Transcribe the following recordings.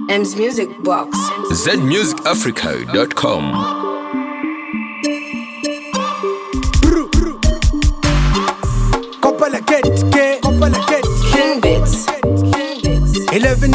M's Music Box. zmusicafrica.com. King Bits. 11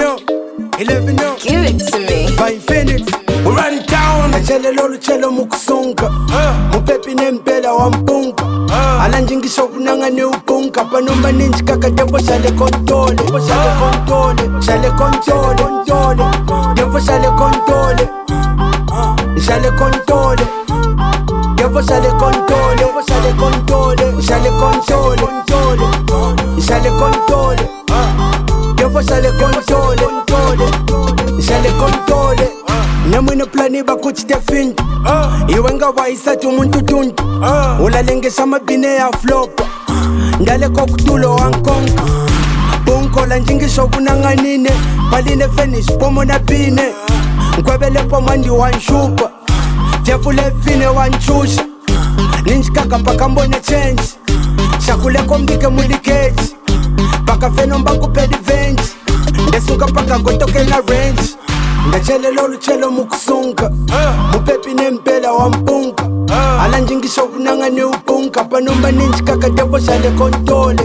Give it to me. by Infinite. Run down Nachele lolu chelo mukusunka Mupepi nempela wampunka Ala njingisho kunanga ni upunka Panumba ninji kaka devo shale kontole Shale kontole Devo shale kontole Shale kontole Devo shale kontole Shale kontole Shale kontole Devo shale kontole Shale kontole Namwina plani bakuchi definti Iwenga waisatu muntu tuntu Ulalengesha mabine ya flopa Ndale kokutulo wankonka Bunkola njingisho kunanganine Paline finish pomo na pine Nkwebele pomandi wanshupa Fyafule fine wanchusha Ninjikaka paka mbone change Shakule komdike mulikeji Paka feno mbangu pedi venji Ndesuka paka gotoke na range Ndachele lolu chelo mukusunka Mupepi nempela wampunka Ala njingisho kunanga ni upunka Panumba ninji kaka devo shale kontole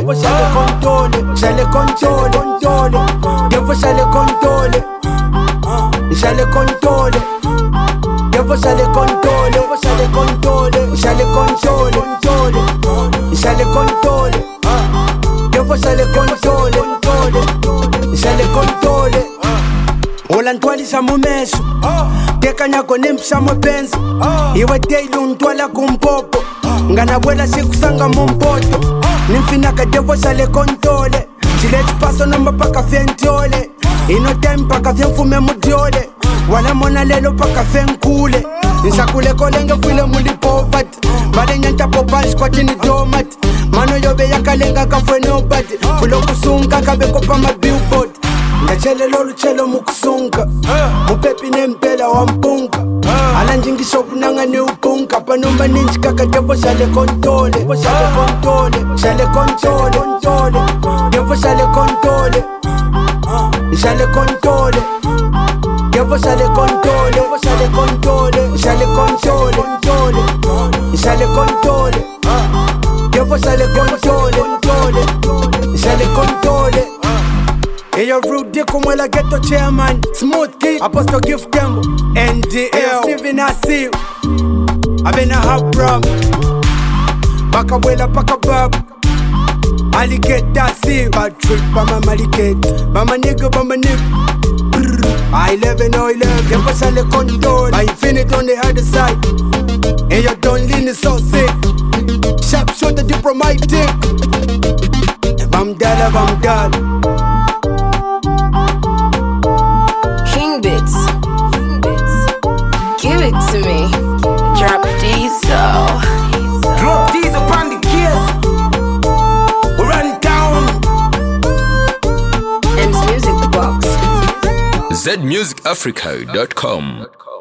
Shale kontole Devo shale kontole Shale kontole Devo shale kontole Shale kontole Shale kontole Devo shale kontole Shale kontole Ola ntwalisa mumeso Tekanyako nimpsa mpenzi Iwe teilu ntwala kumpopo Nganabuela sikusanga mumpoto Nimfinaka devo shale kontole Chileti paso namba paka fentole Ino time paka fenfume mudiole Wala mona lelo paka fenkule Nsakule kolenge file muli poverty Bale nyanta popali squatini domati Mano yobe yakalenga kafwe nobody Fulo kusunga kabeko pa ma billboard Ndachele lolu chelo mukusunka Mupepi nempela wampunka Ala njingisho kunanga ni upunka Panumba ninji kaka devo shale kontole Shale kontole Devo shale kontole Shale kontole Devo shale kontole Shale kontole Shale kontole Devo shale kontole Shale kontole Eyo Rudy como la ghetto chairman Smooth key, Apostle Gift Tembo NDL, Steven Asi I been a hot rum Baka wela, baka bab Alligator Dasi Bad trip, mama malikate Mama nigga, I 11 Devo shale control By Infinite on the other side Eyo Don Lin is so sick Sharp shooter diplomatic Bamdala King Bits. Give it to me. Drop diesel. Drop these upon the keys. Run down. M's Music Box. zmusicafrica.com.